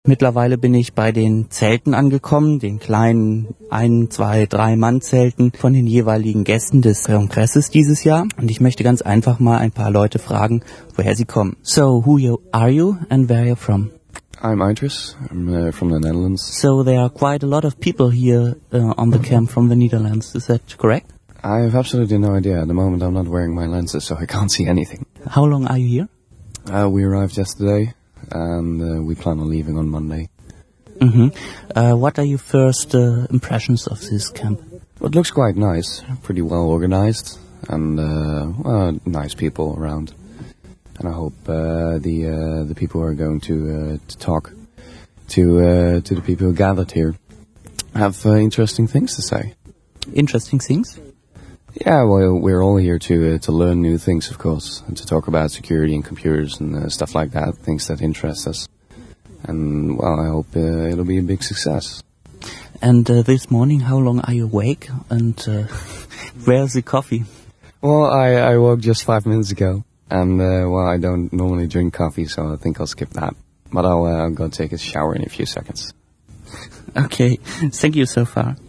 Mittlerweile bin ich bei den Zelten angekommen, den kleinen 1, 2, 3 Mann-Zelten von den jeweiligen Gästen des Kongresses dieses Jahr. Und ich möchte ganz einfach mal ein paar Leute fragen, woher sie kommen. So, are you and where are you from? I'm Idris. I'm from the Netherlands. So there are quite a lot of people here on the camp from the Netherlands, is that correct? I have absolutely no idea. At the moment I'm not wearing my lenses, so I can't see anything. How long are you here? We arrived yesterday, and we plan on leaving on Monday. What are your first impressions of this camp? Well, it looks quite nice, pretty well organized, and nice people around. And I hope the people who are going to talk to the people who gathered here have interesting things to say. Interesting things? Yeah, well, we're all here to learn new things, of course, and to talk about security and computers and stuff like that, things that interest us. And, well, I hope it'll be a big success. And this morning, how long are you awake? And where's the coffee? Well, I woke just 5 minutes ago. And, well, I don't normally drink coffee, so I think I'll skip that. But I'll go take a shower in a few seconds. Okay, thank you so far.